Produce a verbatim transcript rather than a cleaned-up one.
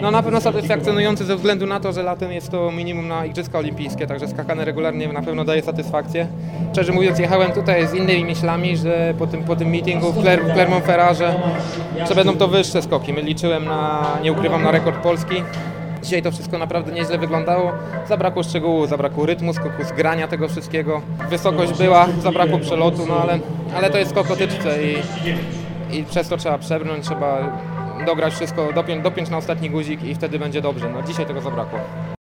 No na pewno satysfakcjonujący ze względu na to, że latem jest to minimum na Igrzyska Olimpijskie, także skakane regularnie na pewno daje satysfakcję. Szczerze mówiąc, jechałem tutaj z innymi myślami, że po tym, po tym meetingu w, Cler, w Clermont-Ferrand, że, że będą to wyższe skoki. My liczyłem na, nie ukrywam, na rekord Polski. Dzisiaj to wszystko naprawdę nieźle wyglądało. Zabrakło szczegółu, zabrakło rytmu skoku, zgrania tego wszystkiego. Wysokość była, zabrakło przelotu, no ale, ale to jest skok o tyczce i, i przez to trzeba przebrnąć, trzeba dograć wszystko, dopiąć, dopiąć na ostatni guzik i wtedy będzie dobrze. No dzisiaj tego zabrakło.